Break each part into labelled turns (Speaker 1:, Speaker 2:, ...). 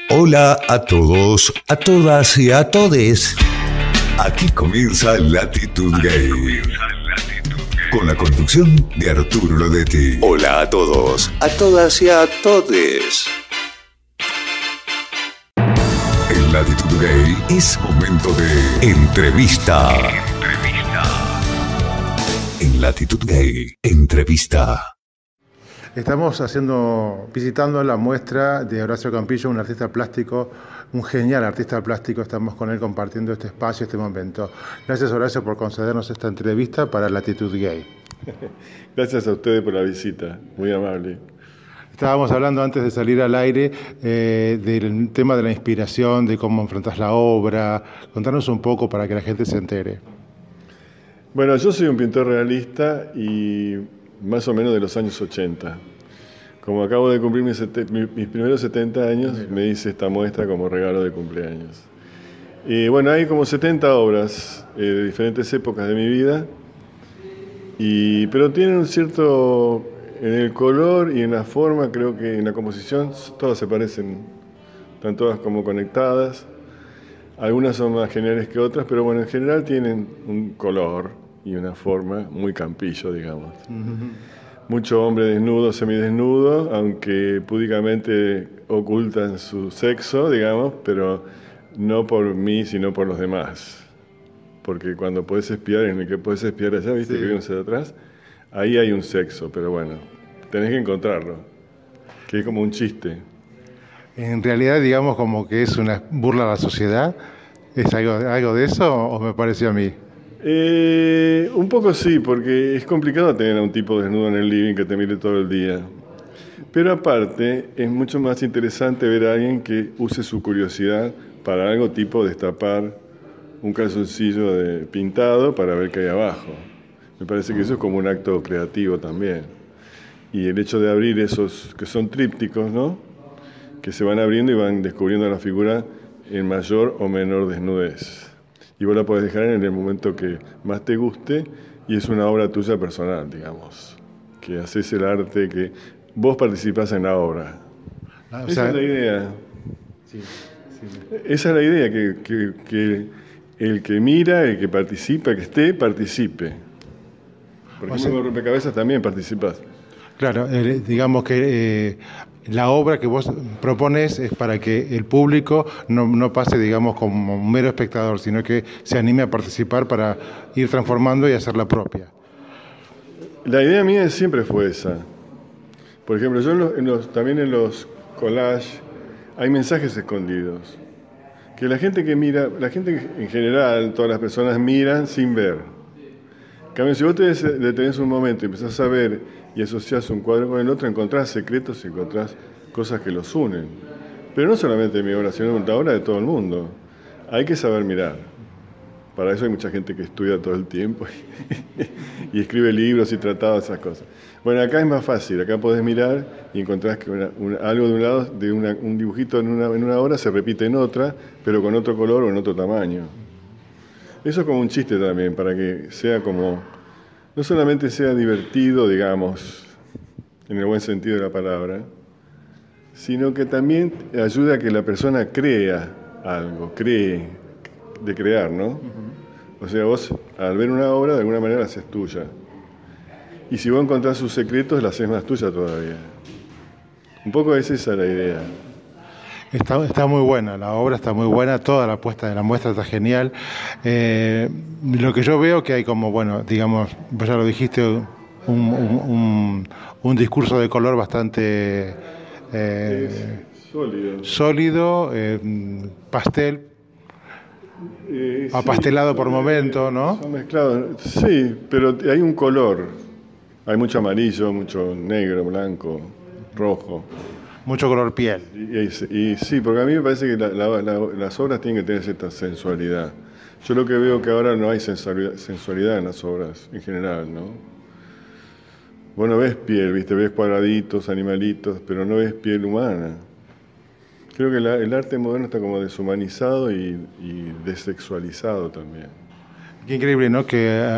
Speaker 1: Hola a todos, a todas y a todes. Aquí comienza Latitud Gay. Con la conducción de Arturo Lodetti. Hola a todos, a todas y a todes. En Latitud Gay es momento de entrevista. En Latitud Gay, entrevista.
Speaker 2: Estamos visitando la muestra de Horacio Campillo, un artista plástico, un genial artista plástico. Estamos con él compartiendo este espacio, este momento. Gracias, Horacio, por concedernos esta entrevista para Latitud Gay.
Speaker 3: Gracias a ustedes por la visita, muy amable.
Speaker 2: Estábamos hablando antes de salir al aire del tema de la inspiración, de cómo enfrentás la obra. Contanos un poco para que la gente se entere.
Speaker 3: Bueno, yo soy un pintor realista y más o menos de los años 80. Como acabo de cumplir mis primeros 70 años, me hice esta muestra como regalo de cumpleaños. Y bueno, hay como 70 obras de diferentes épocas de mi vida, pero tienen un cierto, en el color y en la forma, creo que en la composición, todas se parecen, están todas como conectadas. Algunas son más geniales que otras, pero bueno, en general tienen un color y una forma muy Campillo, digamos. Uh-huh. Mucho hombre desnudo, semidesnudo, aunque púdicamente ocultan su sexo, digamos, pero no por mí, sino por los demás. Porque cuando puedes espiar, en el que puedes espiar allá, ¿viste? Sí. Que vimos de atrás, ahí hay un sexo, pero bueno, tenés que encontrarlo, que es como un chiste.
Speaker 2: En realidad, digamos, como que es una burla a la sociedad. ¿Es algo de eso o me pareció a mí?
Speaker 3: Un poco sí, porque es complicado tener a un tipo desnudo en el living que te mire todo el día. Pero aparte, es mucho más interesante ver a alguien que use su curiosidad para algo tipo destapar un calzoncillo pintado para ver qué hay abajo. Me parece que eso es como un acto creativo también. Y el hecho de abrir esos que son trípticos, ¿no? Que se van abriendo y van descubriendo la figura en mayor o menor desnudez. Y vos la podés dejar en el momento que más te guste y es una obra tuya personal, digamos. Que haces el arte, que vos participás en la obra. Esa es la idea. Sí. Esa es la idea, que el que mira, el que participa, el que esté, participe. Por ejemplo, con rompecabezas también participás.
Speaker 2: Claro, digamos que la obra que vos propones es para que el público no pase, digamos, como un mero espectador, sino que se anime a participar para ir transformando y hacer la propia.
Speaker 3: La idea mía siempre fue esa. Por ejemplo, yo también en los collages hay mensajes escondidos. Que la gente que mira, la gente en general, todas las personas miran sin ver. En cambio, si vos te detenés un momento y empezás a ver y asociás un cuadro con el otro, encontrás secretos y encontrás cosas que los unen. Pero no solamente de mi obra, sino de la obra de todo el mundo. Hay que saber mirar. Para eso hay mucha gente que estudia todo el tiempo y escribe libros y tratados, esas cosas. Bueno, acá es más fácil. Acá podés mirar y encontrás que algo de un lado, un dibujito en una obra se repite en otra, pero con otro color o en otro tamaño. Eso es como un chiste también, para que sea como, no solamente sea divertido, digamos, en el buen sentido de la palabra, sino que también ayuda a que la persona crea algo, de crear, ¿no? Uh-huh. O sea, vos al ver una obra de alguna manera la haces tuya. Y si vos encontrás sus secretos, la haces más tuya todavía. Un poco es esa la idea.
Speaker 2: Está muy buena, la obra está muy buena, toda la puesta de la muestra está genial. Lo que yo veo que hay como, bueno, digamos, vos ya lo dijiste, un discurso de color bastante sólido, pastel, apastelado por momento, ¿no?
Speaker 3: Son mezclados, sí, pero hay un color. Hay mucho amarillo, mucho negro, blanco, rojo.
Speaker 2: Mucho color piel.
Speaker 3: Y sí, porque a mí me parece que las obras tienen que tener cierta sensualidad. Yo lo que veo que ahora no hay sensualidad en las obras en general, ¿no? Vos no ves piel, ¿viste? Ves cuadraditos, animalitos, pero no ves piel humana. Creo que el arte moderno está como deshumanizado y desexualizado también.
Speaker 2: Qué increíble, ¿no? Que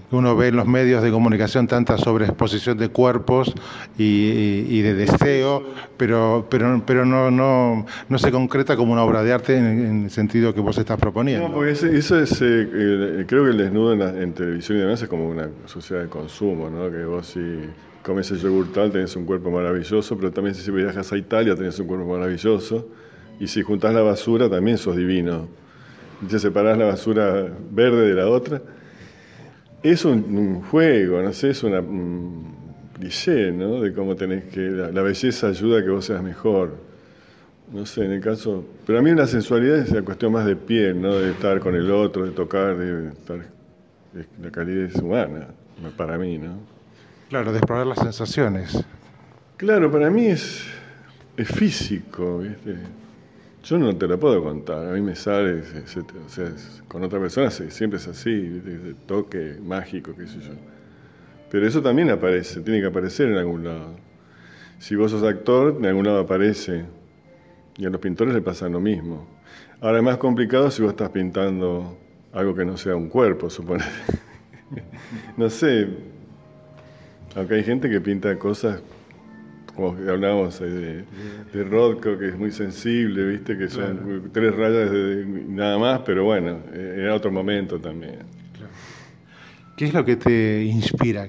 Speaker 2: uno ve en los medios de comunicación tanta sobreexposición de cuerpos y de deseo, pero no se concreta como una obra de arte en el sentido que vos estás proponiendo.
Speaker 3: No, porque eso es, creo que el desnudo en televisión y demás es como una sociedad de consumo, ¿no? Que vos si comes el yogur tal tenés un cuerpo maravilloso, pero también si viajas a Italia tenés un cuerpo maravilloso, y si juntás la basura también sos divino. Si separás la basura verde de la otra, es un juego, no sé, es un cliché, ¿no? De cómo tenés que... La belleza ayuda a que vos seas mejor. No sé, en el caso... Pero a mí la sensualidad es la cuestión más de piel, ¿no? De estar con el otro, de tocar, de estar... La calidez humana, para mí, ¿no?
Speaker 2: Claro, de explorar las sensaciones.
Speaker 3: Claro, para mí es físico, ¿viste? Yo no te la puedo contar, a mí me sale, o sea, con otra persona siempre es así, ¿viste? Toque mágico, qué sé yo. Pero eso también aparece, tiene que aparecer en algún lado. Si vos sos actor, en algún lado aparece. Y a los pintores le pasa lo mismo. Ahora es más complicado si vos estás pintando algo que no sea un cuerpo, suponete. No sé, aunque hay gente que pinta cosas, como hablábamos de Rothko, que es muy sensible, ¿viste? Que son claro. 3 rayas nada más, pero bueno, era otro momento también.
Speaker 2: Claro. ¿Qué es lo que te inspira?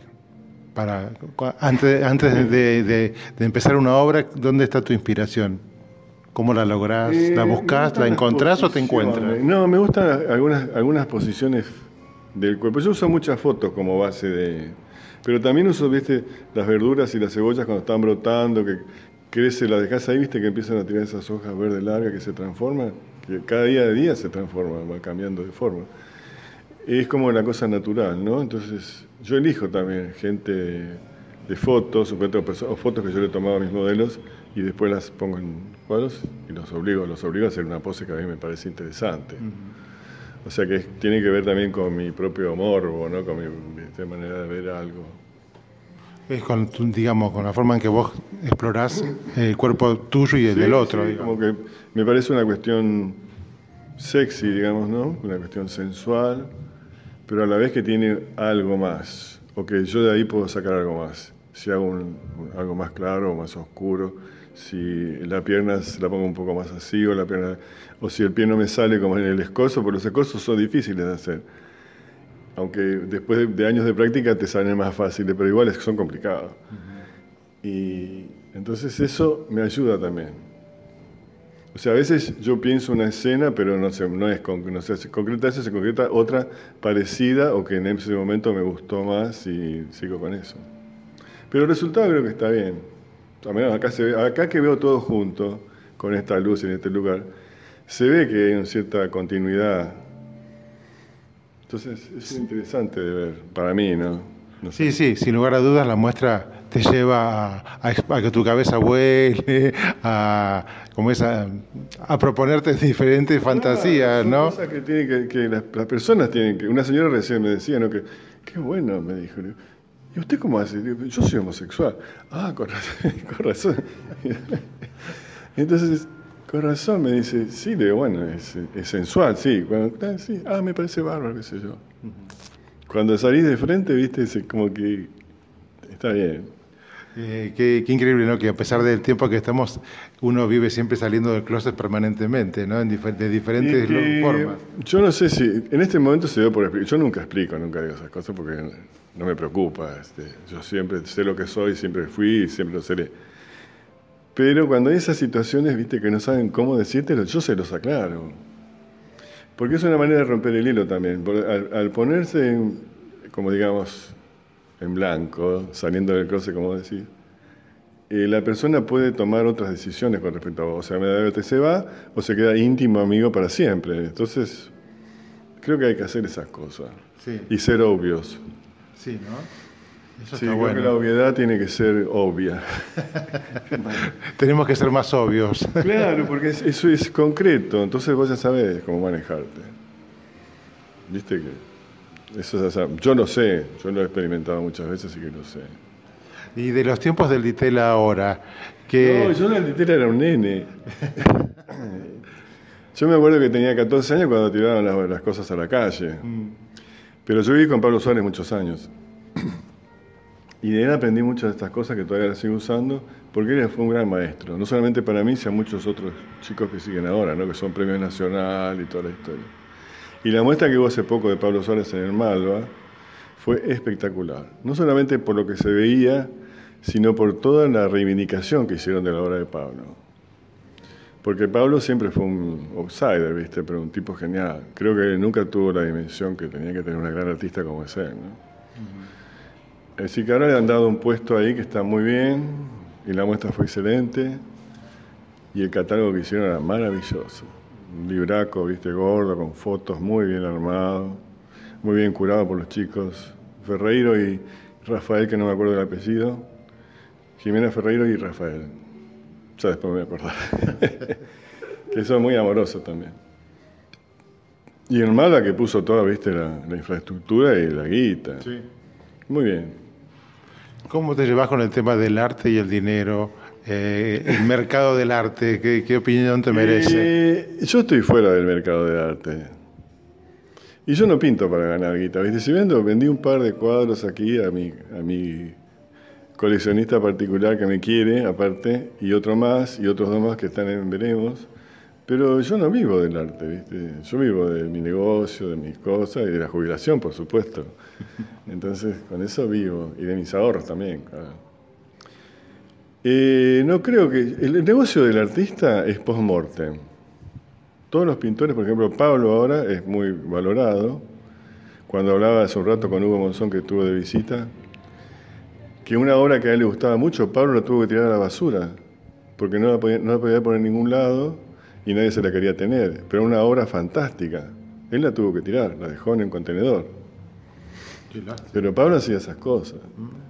Speaker 2: Antes de empezar una obra, ¿dónde está tu inspiración? ¿Cómo la lográs? ¿La buscás? ¿La encontrás o te encuentras?
Speaker 3: No, me gustan algunas posiciones del cuerpo. Yo uso muchas fotos como base de... Pero también uso, viste, las verduras y las cebollas cuando están brotando, que crece, la dejás ahí, viste, que empiezan a tirar esas hojas verdes largas que se transforman, que cada día se transforman, va cambiando de forma. Es como la cosa natural, ¿no? Entonces, yo elijo también gente de fotos, o fotos que yo le he tomado a mis modelos, y después las pongo en cuadros y los obligo a hacer una pose que a mí me parece interesante. O sea que tiene que ver también con mi propio morbo, ¿no? Con mi manera de ver algo.
Speaker 2: Es con la forma en que vos explorás el cuerpo tuyo y el del otro.
Speaker 3: Sí, como que me parece una cuestión sexy, digamos, ¿no? Una cuestión sensual, pero a la vez que tiene algo más, o que yo de ahí puedo sacar algo más. Si hago algo más claro o más oscuro, si la pierna se la pongo un poco más así, o si el pie no me sale como en el escorzo, porque los escorzos son difíciles de hacer. Aunque después de años de práctica te salen más fáciles, pero igual son complicados. Y entonces eso me ayuda también. O sea, a veces yo pienso una escena, pero no se concreta eso, se concreta otra parecida o que en ese momento me gustó más y sigo con eso. Pero el resultado creo que está bien. A menos acá que veo todo junto, con esta luz en este lugar, se ve que hay una cierta continuidad. Entonces es interesante de ver, para mí, ¿no? No sé.
Speaker 2: Sí, sin lugar a dudas la muestra te lleva a que tu cabeza vuele, a proponerte diferentes fantasías, ¿no?
Speaker 3: Cosas que las personas tienen que... Una señora recién me decía, ¿no? Que qué bueno, me dijo. ¿Y usted cómo hace? Yo soy homosexual. Ah, con razón. Entonces, con razón me dice, sí, le digo, bueno, es sensual, sí. Sí. Ah, me parece bárbaro, qué sé yo. Cuando salís de frente, viste, es como que está bien.
Speaker 2: Qué increíble, ¿no? Que a pesar del tiempo que estamos, uno vive siempre saliendo del closet permanentemente, ¿no? De diferentes formas.
Speaker 3: Yo no sé si en este momento se dio por explicar. Yo nunca digo esas cosas porque no me preocupa. Yo siempre sé lo que soy, siempre fui y siempre lo seré. Pero cuando hay esas situaciones, viste, que no saben cómo decírtelo, yo se los aclaro. Porque es una manera de romper el hilo también. Al ponerse, como digamos, en blanco, saliendo del closet, como decís, la persona puede tomar otras decisiones con respecto a vos. O sea, se va o se queda íntimo amigo para siempre. Entonces, creo que hay que hacer esas cosas.
Speaker 2: Sí.
Speaker 3: Y ser obvios.
Speaker 2: Sí, ¿no? Eso
Speaker 3: sí,
Speaker 2: está
Speaker 3: creo
Speaker 2: bueno.
Speaker 3: que la obviedad tiene que ser obvia.
Speaker 2: Tenemos que ser más obvios.
Speaker 3: Claro, porque eso es concreto, entonces vos ya sabés cómo manejarte. Viste que eso ya yo lo sé, yo lo he experimentado muchas veces y que lo sé.
Speaker 2: Y de los tiempos del Ditela ahora, que...
Speaker 3: No, yo en el Ditela era un nene. Yo me acuerdo que tenía 14 años cuando tiraron las cosas a la calle. Pero yo viví con Pablo Suárez muchos años. Y de él aprendí muchas de estas cosas que todavía las sigo usando, porque él fue un gran maestro. No solamente para mí, sino a muchos otros chicos que siguen ahora, ¿no? Que son premios nacional y toda la historia. Y la muestra que hubo hace poco de Pablo Suárez en el Malva fue espectacular. No solamente por lo que se veía, sino por toda la reivindicación que hicieron de la obra de Pablo. Porque Pablo siempre fue un outsider, ¿viste? Pero un tipo genial. Creo que nunca tuvo la dimensión que tenía que tener una gran artista como es él, ¿no? Así que ahora le han dado un puesto ahí que está muy bien, y la muestra fue excelente, y el catálogo que hicieron era maravilloso. Un libraco, ¿viste? Gordo, con fotos, muy bien armado, muy bien curado por los chicos. Ferreiro y Rafael, que no me acuerdo del apellido. Jimena Ferreiro y Rafael. Ya después me voy a acordar. Que son muy amorosos también. Y el Malva que puso toda, ¿viste? La infraestructura y la guita. Sí. Muy bien.
Speaker 2: ¿Cómo te llevas con el tema del arte y el dinero? El mercado del arte, ¿qué opinión te merece?
Speaker 3: Yo estoy fuera del mercado del arte. Y yo no pinto para ganar guita, ¿viste? Si vendí un par de cuadros aquí a mi coleccionista particular que me quiere, aparte, y otro más, y otros dos más que están en veremos. Pero yo no vivo del arte, ¿viste? Yo vivo de mi negocio, de mis cosas y de la jubilación, por supuesto. Entonces, con eso vivo. Y de mis ahorros también, claro. No creo que... El negocio del artista es post-mortem. Todos los pintores, por ejemplo, Pablo ahora es muy valorado. Cuando hablaba hace un rato con Hugo Monzón, que estuvo de visita, que una obra que a él le gustaba mucho, Pablo la tuvo que tirar a la basura, porque no la podía poner en ningún lado y nadie se la quería tener. Pero una obra fantástica. Él la tuvo que tirar, la dejó en el contenedor. Pero Pablo hacía esas cosas.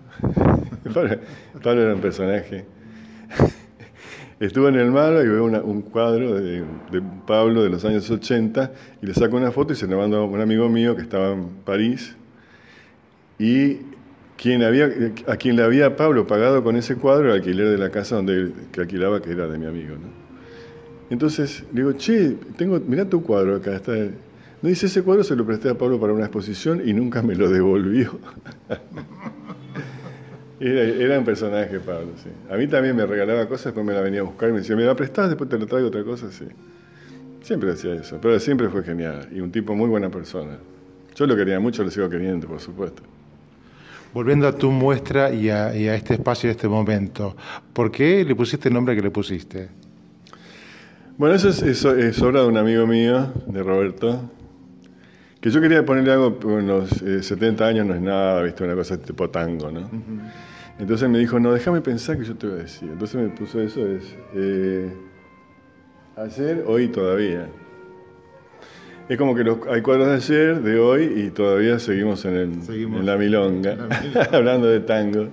Speaker 3: Pablo era un personaje. Estuve en el Malva y veo un cuadro de Pablo de los años 80 y le saco una foto y se la mando a un amigo mío que estaba en París y a quien le había Pablo pagado con ese cuadro el alquiler de la casa que alquilaba, que era de mi amigo, ¿no? Entonces le digo, che, mirá tu cuadro acá. No dice, ese cuadro se lo presté a Pablo para una exposición y nunca me lo devolvió. Era un personaje, Pablo, sí. A mí también me regalaba cosas, después me la venía a buscar y me decía, ¿me la prestás? Después te la traigo otra cosa, sí. Siempre hacía eso, pero siempre fue genial y un tipo muy buena persona. Yo lo quería mucho, lo sigo queriendo, por supuesto.
Speaker 2: Volviendo a tu muestra y a este espacio, a este momento, ¿por qué le pusiste el nombre que le pusiste?
Speaker 3: Bueno, eso es obra de un amigo mío, de Roberto, que yo quería ponerle algo, en los 70 años no es nada, ¿viste? Una cosa tipo tango, ¿no? Uh-huh. Entonces me dijo, no, déjame pensar que yo te voy a decir. Entonces me puso eso, ayer, hoy y todavía. Es como que hay cuadros de ayer, de hoy, y todavía seguimos en la milonga, hablando de tango.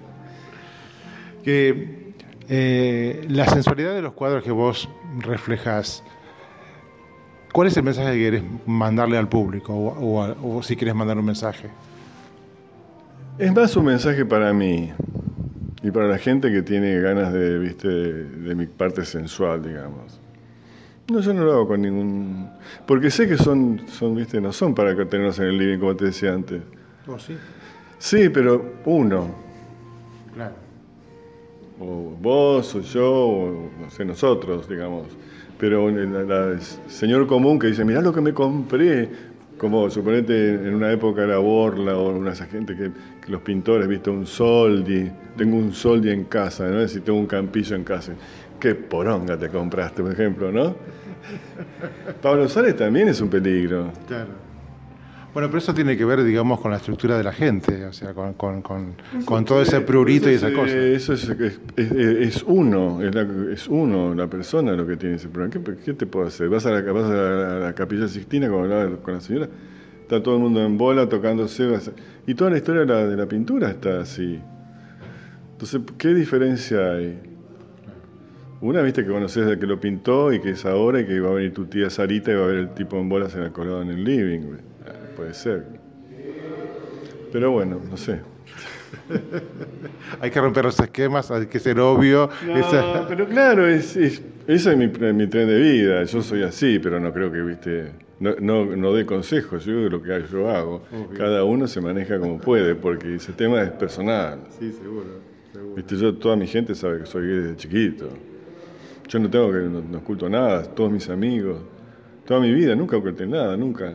Speaker 2: La sensualidad de los cuadros que vos reflejás, ¿cuál es el mensaje que querés mandarle al público o si querés mandar un mensaje?
Speaker 3: Es más un mensaje para mí y para la gente que tiene ganas de mi parte sensual, digamos. No, yo no lo hago con ningún... Porque sé que son ¿viste? No son para tenerlos en el living, como te decía antes.
Speaker 2: ¿Oh, sí?
Speaker 3: Sí, pero uno.
Speaker 2: Claro.
Speaker 3: O vos, o yo, o no sé, nosotros, digamos. Pero el señor común que dice, mirá lo que me compré, como suponete en una época era Borla o una esa gente que los pintores, viste, un soldi, tengo un soldi en casa, ¿no? Si tengo un campillo en casa, qué poronga te compraste, por ejemplo, ¿no? Pablo Suárez también es un peligro. Claro.
Speaker 2: Bueno, pero eso tiene que ver, digamos, con la estructura de la gente, o sea, con todo ese prurito y esa cosa.
Speaker 3: Eso es uno, la persona lo que tiene ese problema. ¿Qué te puedo hacer? ¿Vas a la Capilla Sixtina, como hablaba con la señora? Está todo el mundo en bola, tocándose. Y toda la historia de la pintura está así. Entonces, ¿qué diferencia hay? Una, viste, que conoces de que lo pintó y que es ahora y que va a venir tu tía Sarita y va a ver el tipo en bolas en el colgado en el living, güey. Puede ser. Pero bueno, no sé.
Speaker 2: Hay que romper los esquemas, hay que ser obvio.
Speaker 3: No, pero claro, eso es mi tren de vida. Yo soy así, pero no creo que, viste, no dé consejos. Yo digo lo que yo hago.
Speaker 2: Obvio.
Speaker 3: Cada uno se maneja como puede, porque ese tema es personal.
Speaker 2: Sí, seguro.
Speaker 3: Viste, toda mi gente sabe que soy gay desde chiquito. Yo no oculto nada, todos mis amigos, toda mi vida, nunca oculté nada, nunca.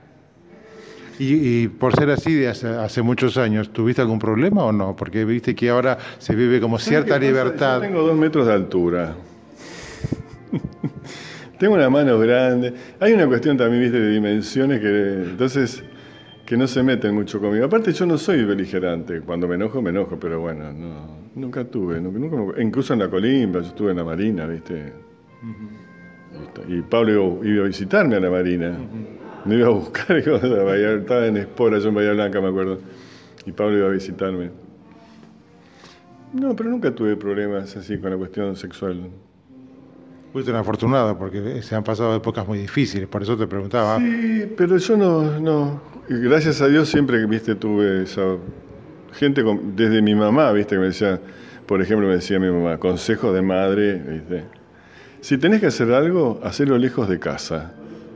Speaker 2: Y por ser así de hace muchos años, ¿tuviste algún problema o no? Porque viste que ahora se vive como cierta libertad.
Speaker 3: Yo tengo 2 metros de altura. Tengo una mano grande. Hay una cuestión también, viste, de dimensiones entonces que no se meten mucho conmigo. Aparte, yo no soy beligerante. Cuando me enojo, pero bueno, nunca tuve. Incluso en la Colimba, yo estuve en la Marina, viste. Y Pablo iba a visitarme a la Marina. Me iba a buscar, estaba en Espora, yo en Bahía Blanca, me acuerdo. Y Pablo iba a visitarme. No, pero nunca tuve problemas así con la cuestión sexual.
Speaker 2: Fuiste un afortunado porque se han pasado épocas muy difíciles, por eso te preguntaba.
Speaker 3: Sí, pero yo no. Gracias a Dios siempre, viste, tuve esa gente, desde mi mamá, viste, que me decía, por ejemplo, me decía mi mamá, consejos de madre, viste. Si tenés que hacer algo, hacelo lejos de casa.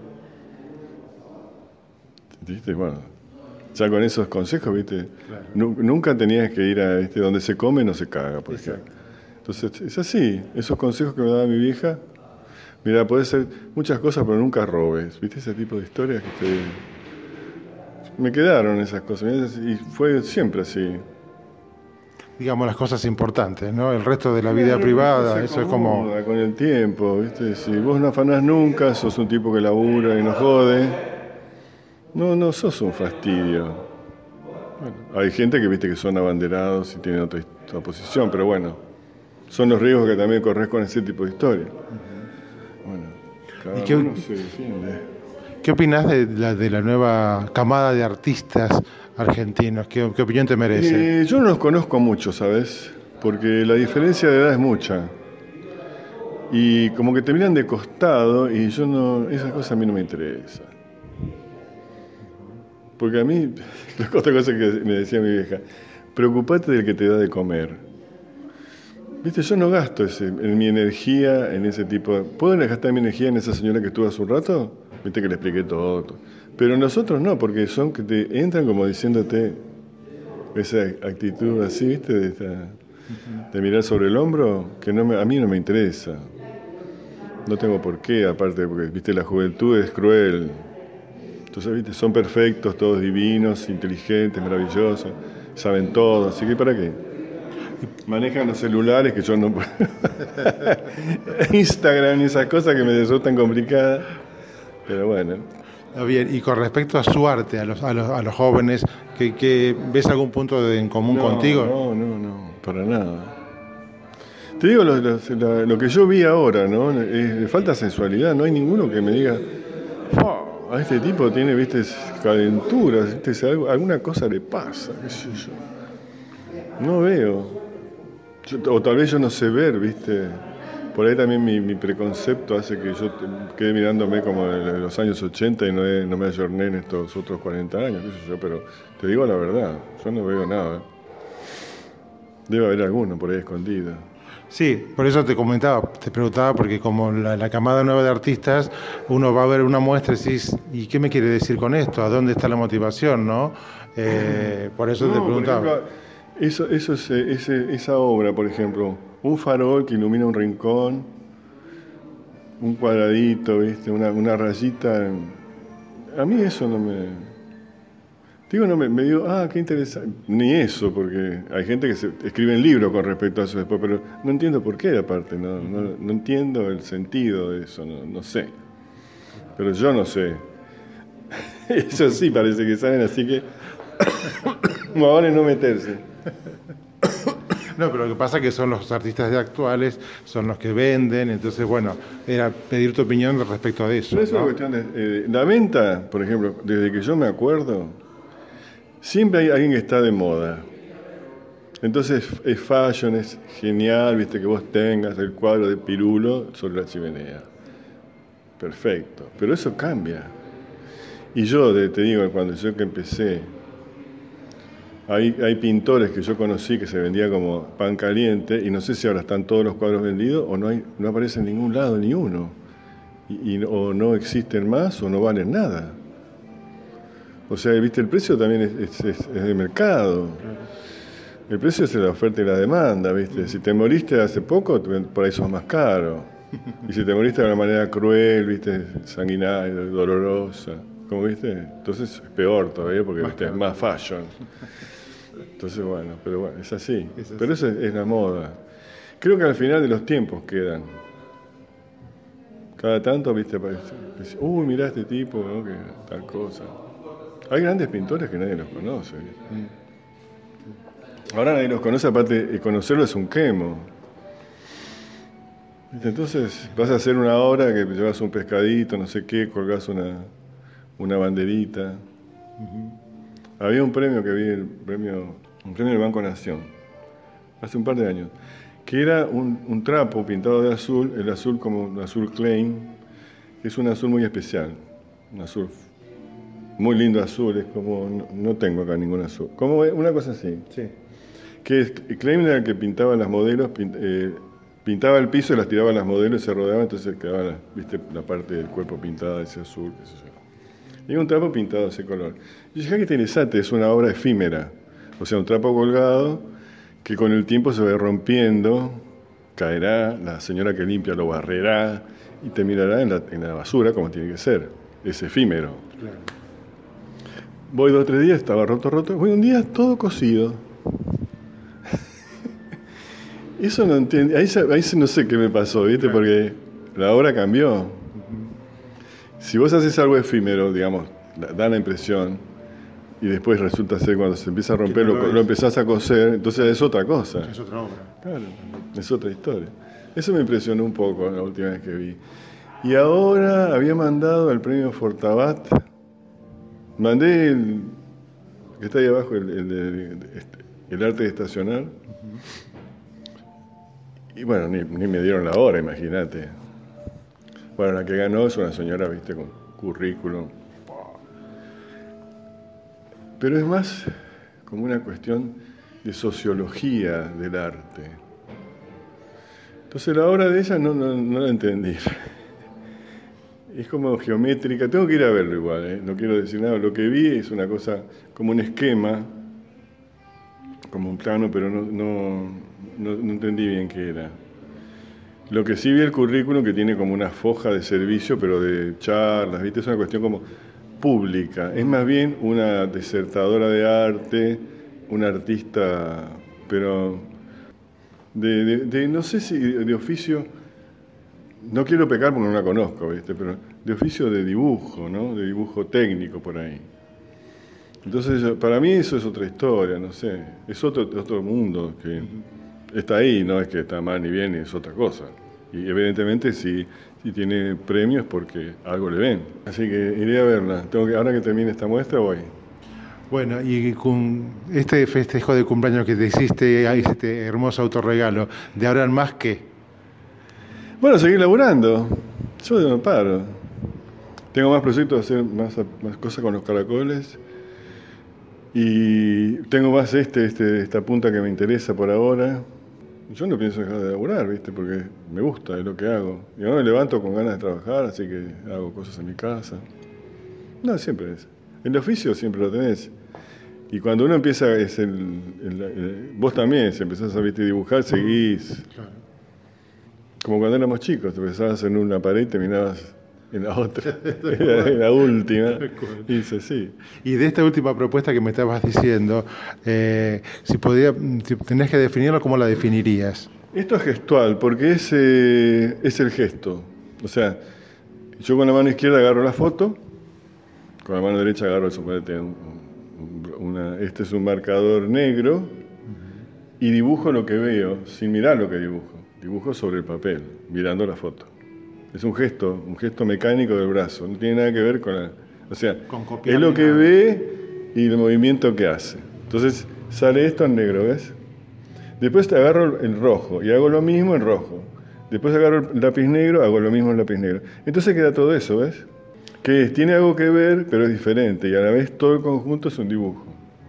Speaker 3: ¿Viste? Bueno, ya con esos consejos, ¿viste? Claro. Nunca tenías que ir a donde se come no se caga, por ejemplo. Entonces, es así, esos consejos que me daba mi vieja. Mira, podés hacer muchas cosas, pero nunca robes. ¿Viste ese tipo de historias me quedaron esas cosas? Y fue siempre así.
Speaker 2: Digamos las cosas importantes, ¿no? El resto de la vida privada, eso es como...
Speaker 3: Con el tiempo, ¿viste? Si vos no afanás nunca, sos un tipo que labura y no jode. No sos un fastidio. Bueno, hay gente que viste que son abanderados y tienen otra posición, pero bueno, son los riesgos que también corres con ese tipo de historia. Bueno, cada uno se defiende.
Speaker 2: ¿Qué opinás de la nueva camada de artistas argentinos? ¿Qué opinión te merece?
Speaker 3: Yo no los conozco mucho, ¿sabes? Porque la diferencia de edad es mucha. Y como que te miran de costado y esas cosas a mí no me interesan. Porque a mí, otra cosa que me decía mi vieja, preocupate del que te da de comer. Viste, yo no gasto en mi energía en ese tipo. ¿Puedo gastar mi energía en esa señora que estuvo hace un rato? Viste que le expliqué todo. Pero nosotros no, porque son que te entran como diciéndote esa actitud así, viste, de mirar sobre el hombro, que a mí no me interesa. No tengo por qué, aparte, porque viste, la juventud es cruel. Entonces, viste, son perfectos, todos divinos, inteligentes, maravillosos, saben todo, así que ¿para qué? Manejan los celulares que yo no puedo. Instagram y esas cosas que me resultan complicadas, pero bueno.
Speaker 2: Bien, y con respecto a su arte, a los jóvenes, ¿que ves algún punto en común contigo?
Speaker 3: No, para nada. Te digo lo que yo vi ahora, ¿no? Le falta sensualidad, no hay ninguno que me diga, a este tipo tiene, viste, calenturas, viste, alguna cosa le pasa, qué sé yo. No veo. O tal vez yo no sé ver, viste. Por ahí también mi preconcepto hace que yo quede mirándome como en los años 80 y no me ayorné en estos otros 40 años, qué sé yo, pero te digo la verdad, yo no veo nada. Debe haber alguno por ahí escondido.
Speaker 2: Sí, por eso te preguntaba, porque como la camada nueva de artistas, uno va a ver una muestra y decís, ¿y qué me quiere decir con esto? ¿A dónde está la motivación, no? Por eso te preguntaba.
Speaker 3: Por ejemplo, esa obra, por ejemplo, un farol que ilumina un rincón, un cuadradito, ¿viste? Una rayita. A mí eso no me... Digo, me digo, qué interesante. Ni eso, porque hay gente que escribe en libros con respecto a eso después, pero no entiendo por qué, aparte, no entiendo el sentido de eso, no sé. Pero yo no sé. Eso sí parece que saben, así que ahora es no meterse.
Speaker 2: No, pero lo que pasa es que son los artistas de actuales, son los que venden, entonces, bueno, era pedir tu opinión respecto a eso.
Speaker 3: Pero eso, ¿no? Es una cuestión de la venta, por ejemplo, desde que yo me acuerdo, siempre hay alguien que está de moda. Entonces es fashion, es genial, viste, que vos tengas el cuadro de Pirulo sobre la chimenea. Perfecto, pero eso cambia. Y yo, te digo, cuando yo que empecé Hay pintores que yo conocí que se vendía como pan caliente y no sé si ahora están todos los cuadros vendidos o no aparece en ningún lado ni uno. O no existen más o no valen nada. O sea, viste, el precio también es de mercado. El precio es la oferta y la demanda, viste. Si te moriste hace poco, por ahí sos más caro. Y si te moriste de una manera cruel, viste, sanguinaria, dolorosa, como viste, entonces es peor todavía porque viste, es más fashion. Entonces, bueno, es así. Pero eso es la moda. Creo que al final de los tiempos quedan. Cada tanto, viste, aparece, mirá este tipo, ¿no? Que tal cosa. Hay grandes pintores que nadie los conoce. Ahora nadie los conoce, aparte de conocerlo es un quemo. ¿Viste? Entonces vas a hacer una obra que llevas un pescadito, no sé qué, colgás una banderita. Había un premio que vi, un premio del Banco Nación, hace un par de años, que era un trapo pintado de azul, el azul como un azul Klein, que es un azul muy especial, un azul muy lindo azul, es como, no tengo acá ningún azul, como una cosa así. Sí. Que Klein era el que pintaba las modelos, pintaba el piso y las tiraba a las modelos y se rodeaba, entonces quedaba la parte del cuerpo pintada de ese azul, qué sé yo. Y un trapo pintado de ese color. Y dije, qué interesante, es una obra efímera, o sea, un trapo colgado que con el tiempo se va rompiendo, caerá, la señora que limpia lo barrerá y terminará en la basura como tiene que ser. Es efímero. Claro. Voy 2 o 3 días, estaba roto. Voy un día todo cosido. Eso no entiendo. Ahí no sé qué me pasó, ¿viste? Claro. Porque la obra cambió. Si vos haces algo efímero, digamos, da la impresión, y después resulta ser cuando se empieza a romper, lo empezás a coser, entonces es otra cosa.
Speaker 2: Es otra obra.
Speaker 3: Claro, es otra historia. Eso me impresionó un poco la última vez que vi. Y ahora había mandado al premio Fortabat, mandé el que está ahí abajo, el arte estacional, y bueno, ni me dieron la hora, imagínate. Bueno, la que ganó es una señora, viste, con currículum. Pero es más como una cuestión de sociología del arte. Entonces la obra de ella no la entendí. Es como geométrica, tengo que ir a verlo igual, no quiero decir nada. Lo que vi es una cosa como un esquema, como un plano, pero no entendí bien qué era. Lo que sí vi el currículum, que tiene como una foja de servicio, pero de charlas, ¿viste? Es una cuestión como pública. Es más bien una disertadora de arte, una artista, pero no sé si de oficio, no quiero pecar porque no la conozco, ¿viste? Pero de oficio de dibujo, ¿no? De dibujo técnico por ahí. Entonces, para mí eso es otra historia, no sé. Es otro mundo que está ahí, no es que está mal ni bien, es otra cosa. Y evidentemente si tiene premios porque algo le ven. Así que iré a verla. Ahora que termine esta muestra voy.
Speaker 2: Bueno, y con este festejo de cumpleaños que te hiciste, este hermoso autorregalo, ¿de ahora en más qué?
Speaker 3: Bueno, seguir laburando. Yo no paro. Tengo más proyectos de hacer más cosas con los caracoles. Y tengo más esta punta que me interesa por ahora. Yo no pienso dejar de laburar, ¿viste? Porque me gusta, es lo que hago. Y ahora me levanto con ganas de trabajar, así que hago cosas en mi casa. No, siempre es. El oficio siempre lo tenés. Y cuando uno empieza, vos también, si empezás a dibujar, seguís. Claro. Como cuando éramos chicos, te empezabas en una pared y terminabas en la otra, en la última. Y dice, sí.
Speaker 2: Y de esta última propuesta que me estabas diciendo, si tenés que definirlo, ¿cómo la definirías?
Speaker 3: Esto es gestual, porque es el gesto. O sea, yo con la mano izquierda agarro la foto, con la mano derecha agarro, suponete, este es un marcador negro, y dibujo lo que veo, sin mirar lo que dibujo. Dibujo sobre el papel, mirando la foto. Es un gesto mecánico del brazo, no tiene nada que ver con o sea, es lo que ve y el movimiento que hace. Entonces sale esto en negro, ¿ves? Después te agarro el rojo y hago lo mismo en rojo. Después agarro el lápiz negro, hago lo mismo en lápiz negro. Entonces queda todo eso, ¿ves? Que tiene algo que ver, pero es diferente y a la vez todo el conjunto es un dibujo.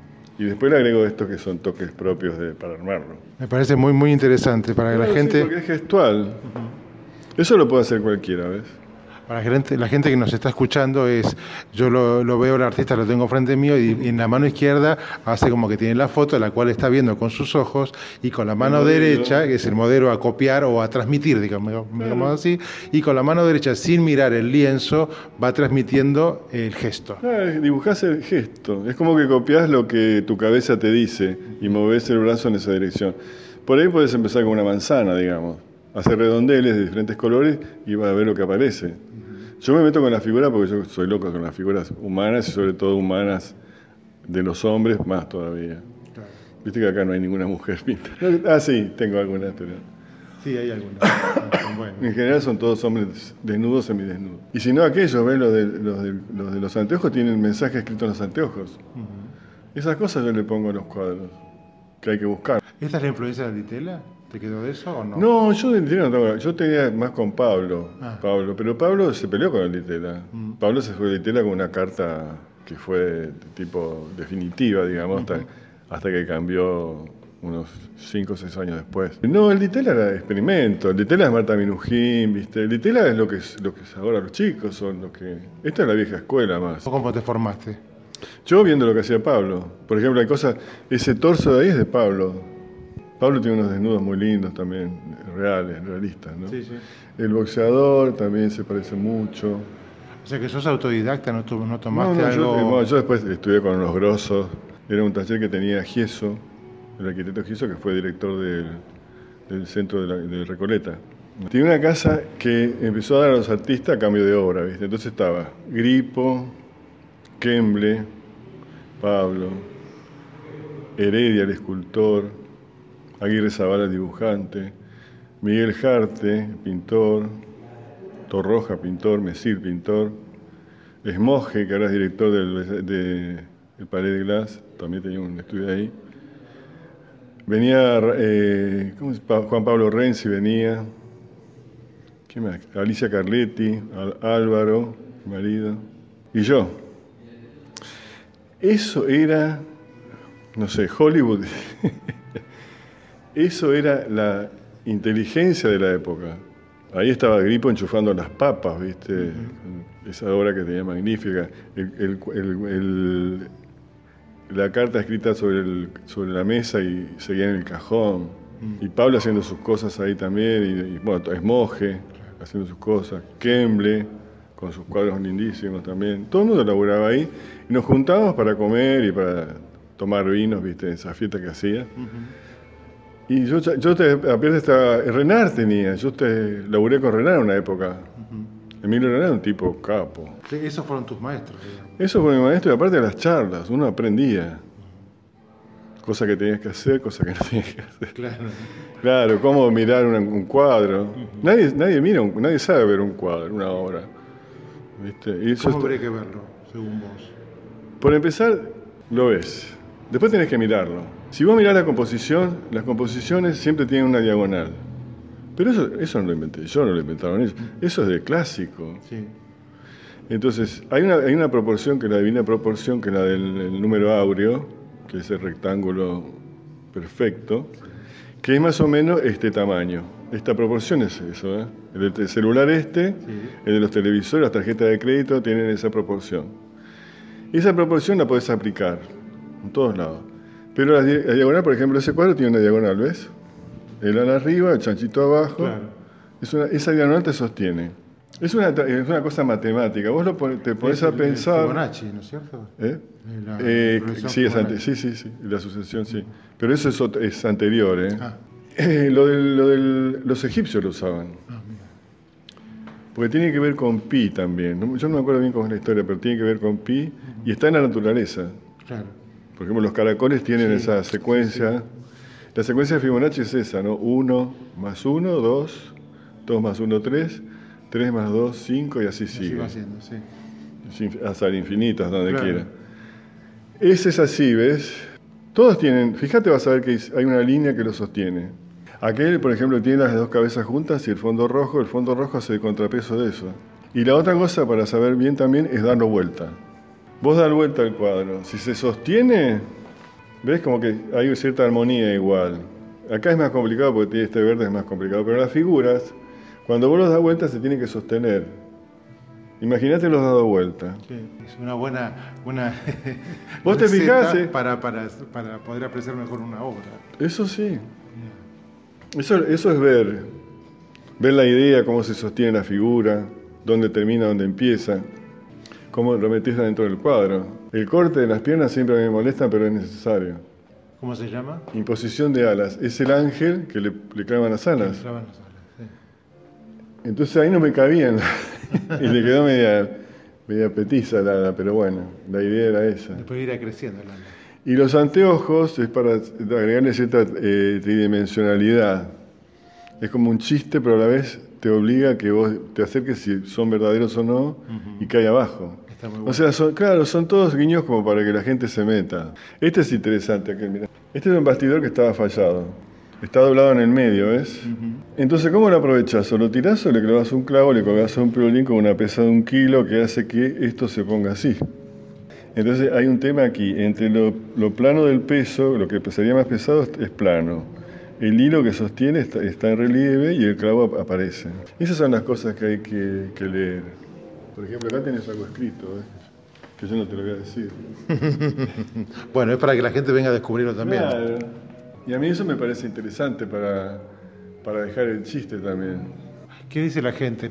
Speaker 3: Y después le agrego estos que son toques propios para armarlo.
Speaker 2: Me parece muy, muy interesante para que la gente...
Speaker 3: Sí, porque es gestual. Eso lo puede hacer cualquiera, ¿ves?
Speaker 2: Para la gente que nos está escuchando yo lo veo, el artista lo tengo frente mío y en la mano izquierda hace como que tiene la foto, la cual está viendo con sus ojos, y con la mano derecha, que es el modelo a copiar o a transmitir, digamos así, y con la mano derecha, sin mirar el lienzo, va transmitiendo el gesto.
Speaker 3: Dibujás el gesto. Es como que copiás lo que tu cabeza te dice y movés el brazo en esa dirección. Por ahí podés empezar con una manzana, digamos. Hacer redondeles de diferentes colores y vas a ver lo que aparece. Yo me meto con las figuras porque yo soy loco con las figuras humanas y sobre todo humanas de los hombres, más todavía. Claro. Viste que acá no hay ninguna mujer pinta. Sí, tengo algunas, pero...
Speaker 2: Sí, hay algunas. Bueno.
Speaker 3: En general son todos hombres desnudos, semidesnudos. Y si no, aquellos, ¿ves? Los de los anteojos tienen mensaje escrito en los anteojos. Esas cosas yo le pongo a los cuadros, que hay que buscar.
Speaker 2: ¿Esta es la influencia de Di Tella? ¿Te quedó de eso o no?
Speaker 3: No, yo de Di Tella no tengo. Yo tenía más con Pablo, pero Pablo se peleó con el Di Tella. Pablo se fue de Di Tella con una carta que fue tipo definitiva, digamos, hasta que cambió unos 5 o 6 años después. No, el Di Tella era experimento. El Di Tella es Marta Minujín, ¿viste? El Di Tella es lo que es ahora los chicos, son lo que... Esta es la vieja escuela más.
Speaker 2: ¿Cómo te formaste?
Speaker 3: Yo viendo lo que hacía Pablo. Por ejemplo, hay cosas... Ese torso de ahí es de Pablo. Pablo tiene unos desnudos muy lindos también, realistas, ¿no?
Speaker 2: Sí, sí.
Speaker 3: El boxeador también se parece mucho.
Speaker 2: O sea que sos autodidacta, no tomaste algo...
Speaker 3: Yo después estudié con los grosos. Era un taller que tenía Gieso, el arquitecto Gieso, que fue director del centro de Recoleta. Tiene una casa que empezó a dar a los artistas a cambio de obra, ¿viste? Entonces estaba Gripo, Kemble, Pablo, Heredia, el escultor, Aguirre Zavala, el dibujante, Miguel Jarte, pintor, Torroja, pintor, Mesir, pintor, Esmoje, que ahora es director del Palais de Glass, también tenía un estudio ahí. Venía Juan Pablo Renzi, venía. ¿Qué más? Alicia Carletti, Álvaro, marido, y yo. Eso era, no sé, Hollywood. Eso era la inteligencia de la época. Ahí estaba Gripo enchufando las papas, ¿viste? Esa obra que tenía magnífica. La carta escrita sobre la mesa y seguía en el cajón. Y Pablo haciendo sus cosas ahí también. Y bueno, Esmoje haciendo sus cosas. Kemble con sus cuadros lindísimos también. Todo el mundo laburaba ahí. Y nos juntábamos para comer y para tomar vinos, ¿viste? Esa fiesta que hacía. Y Renard tenía, yo laburé con Renard en una época. Emilio Renard era un tipo capo.
Speaker 2: Sí, esos fueron tus maestros.
Speaker 3: Eso fue mi maestro, y aparte de las charlas, uno aprendía. Cosas que tenías que hacer, cosas que no tenías que hacer. Claro, cómo mirar un cuadro. Nadie sabe ver un cuadro, una obra. ¿Viste? Y
Speaker 2: ¿Cómo habría que verlo, según vos?
Speaker 3: Por empezar, lo ves. Después tenés que mirarlo. Si vos mirás la composición, las composiciones siempre tienen una diagonal. Pero eso no lo inventé yo, no lo inventaron ellos. Eso es de clásico.
Speaker 2: Sí.
Speaker 3: Entonces, hay una proporción, que es la divina proporción, que es la del número áureo, que es el rectángulo perfecto, que es más o menos este tamaño. Esta proporción es eso, ¿eh? El del celular el de los televisores, las tarjetas de crédito tienen esa proporción. Y esa proporción la podés aplicar en todos lados. Pero la diagonal, por ejemplo, ese cuadro tiene una diagonal, ¿ves? El ala arriba, el chanchito abajo. Claro. Esa diagonal te sostiene. Es una cosa matemática. Vos te podés a pensar...
Speaker 2: Fibonacci, ¿no es cierto?
Speaker 3: Sí, la sucesión, sí. Pero eso es anterior, ¿eh? Los egipcios lo usaban. Porque tiene que ver con pi también. Yo no me acuerdo bien cómo es la historia, pero tiene que ver con pi y está en la naturaleza.
Speaker 2: Claro.
Speaker 3: Por ejemplo, los caracoles tienen esa secuencia. Sí. La secuencia de Fibonacci es esa, ¿no? 1 más 1, 2, 2 más 1, 3, 3 más 2, 5 y así sigue.
Speaker 2: Va haciendo, sí.
Speaker 3: Hasta el infinito, hasta donde quiera. Ese es así, ¿ves? Todos tienen, fíjate, vas a ver que hay una línea que lo sostiene. Aquel, por ejemplo, tiene las dos cabezas juntas y el fondo rojo hace el contrapeso de eso. Y la otra cosa, para saber bien también, es darlo vuelta. Vos das vuelta al cuadro. Si se sostiene, ¿Ves? Como que hay cierta armonía igual. Acá es más complicado porque tiene este verde, es más complicado. Pero las figuras, cuando vos los das vuelta, se tienen que sostener. Imagínate los dado vuelta.
Speaker 2: Sí, es una buena
Speaker 3: ¿Vos te fijás?
Speaker 2: Para poder apreciar mejor una obra.
Speaker 3: Eso sí. Eso es ver la idea, cómo se sostiene la figura, dónde termina, dónde empieza, cómo lo metés dentro del cuadro. El corte de las piernas siempre me molesta, pero es necesario.
Speaker 2: ¿Cómo se llama?
Speaker 3: Imposición de alas. Es el ángel que le clavan las alas.
Speaker 2: Le clavan las alas, sí.
Speaker 3: Entonces ahí no me cabían y le quedó media petiza la ala, pero bueno, la idea era esa.
Speaker 2: Después irá creciendo el ala.
Speaker 3: Y los anteojos es para agregarle cierta tridimensionalidad. Es como un chiste, pero a la vez te obliga a que vos te acerques si son verdaderos o no, y que hay abajo.
Speaker 2: Está muy bueno.
Speaker 3: O sea, son todos guiños como para que la gente se meta. Este es interesante, aquel, mirá. Este es un bastidor que estaba fallado. Está doblado en el medio, ¿ves? Entonces, ¿cómo lo aprovechás? O lo tirás o le clavas un clavo, le colgás un pirulín con una pesa de 1 kilo que hace que esto se ponga así. Entonces hay un tema aquí, entre lo plano del peso, lo que sería más pesado es plano. El hilo que sostiene está en relieve y el clavo aparece. Esas son las cosas que hay que leer. Por ejemplo, acá tienes algo escrito, que yo no te lo voy a decir.
Speaker 2: Bueno, es para que la gente venga a descubrirlo también.
Speaker 3: Claro. Y a mí eso me parece interesante para dejar el chiste también.
Speaker 2: ¿Qué dice la gente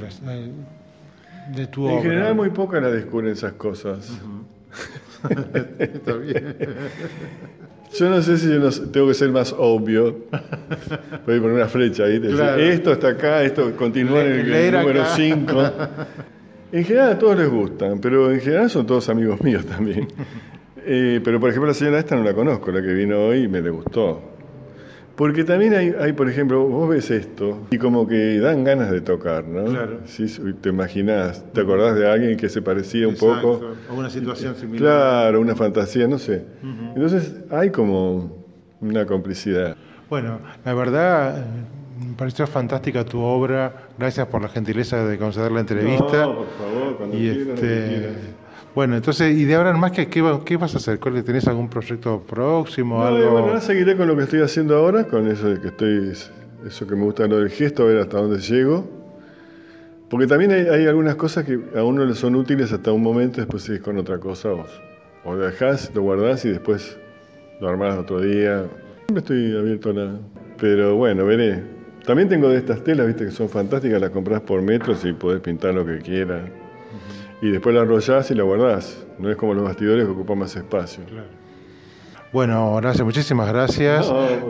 Speaker 2: de tu obra?
Speaker 3: En general muy pocas la descubren esas cosas.
Speaker 2: Está bien.
Speaker 3: Yo no sé si tengo que ser más obvio. Voy a poner una flecha ahí.
Speaker 2: Claro.
Speaker 3: Esto está acá, esto continúa en el número 5. En general a todos les gustan, pero en general son todos amigos míos también. Pero por ejemplo la señora esta no la conozco, la que vino hoy me le gustó. Porque también hay, por ejemplo, vos ves esto y como que dan ganas de tocar, ¿no?
Speaker 2: Claro.
Speaker 3: Sí, te imaginás, te acordás de alguien que se parecía un poco.
Speaker 2: O una situación similar.
Speaker 3: Claro, una fantasía, no sé. Entonces hay como una complicidad.
Speaker 2: Bueno, la verdad, me pareció fantástica tu obra. Gracias por la gentileza de conceder la entrevista.
Speaker 3: No, por favor, cuando
Speaker 2: y
Speaker 3: quieras, cuando quieras.
Speaker 2: Bueno, entonces, y de ahora en más, ¿qué vas a hacer? ¿Tenés algún proyecto próximo?
Speaker 3: No,
Speaker 2: algo?
Speaker 3: Bueno, ahora seguiré con lo que estoy haciendo ahora, con eso de que eso que me gusta lo del gesto, a ver hasta dónde llego. Porque también hay algunas cosas que a uno le son útiles hasta un momento, después seguís con otra cosa, o lo dejás, lo guardás y después lo armás otro día. Siempre estoy abierto a nada. Pero bueno, veré. También tengo de estas telas, viste, que son fantásticas, las comprás por metros y podés pintar lo que quieras. Y después la enrollás y la guardás. No es como los bastidores que ocupan más espacio.
Speaker 2: Claro. Bueno, Horacio, muchísimas gracias.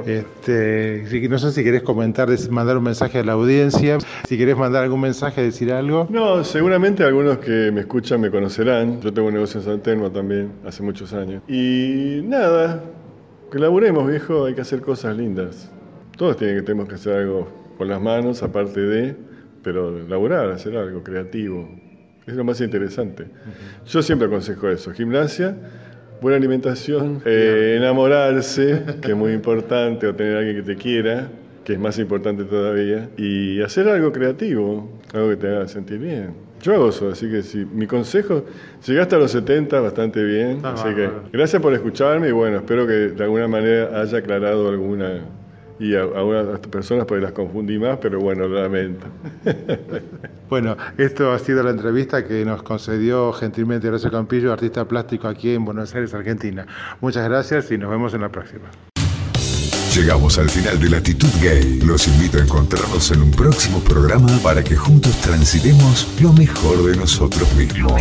Speaker 2: No sé si querés comentar, mandar un mensaje a la audiencia. Si querés mandar algún mensaje, decir algo.
Speaker 3: No, seguramente algunos que me escuchan me conocerán. Yo tengo un negocio en San Telmo también, hace muchos años. Y nada, que laburemos, viejo, hay que hacer cosas lindas. Todos tenemos que hacer algo con las manos, aparte pero laburar, hacer algo creativo. Es lo más interesante. Yo siempre aconsejo eso. Gimnasia, buena alimentación, enamorarse, que es muy importante, o tener a alguien que te quiera, que es más importante todavía, y hacer algo creativo, algo que te haga sentir bien. Yo hago eso, así que si mi consejo, llegaste a los 70 bastante bien, así que gracias por escucharme y bueno, espero que de alguna manera haya aclarado alguna. Y a algunas personas pues las confundí más, pero bueno, lo lamento.
Speaker 2: Bueno, esto ha sido la entrevista que nos concedió gentilmente Horacio Campillo, artista plástico aquí en Buenos Aires, Argentina. Muchas gracias y nos vemos en la próxima.
Speaker 1: Llegamos al final de Latitud Gay. Los invito a encontrarnos en un próximo programa para que juntos transitemos lo mejor de nosotros mismos.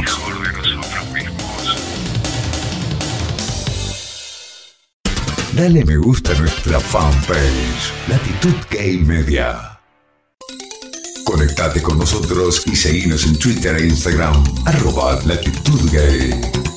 Speaker 1: Dale me gusta a nuestra fanpage, Latitud Gay Media. Conectate con nosotros y seguinos en Twitter e Instagram, @LatitudGay.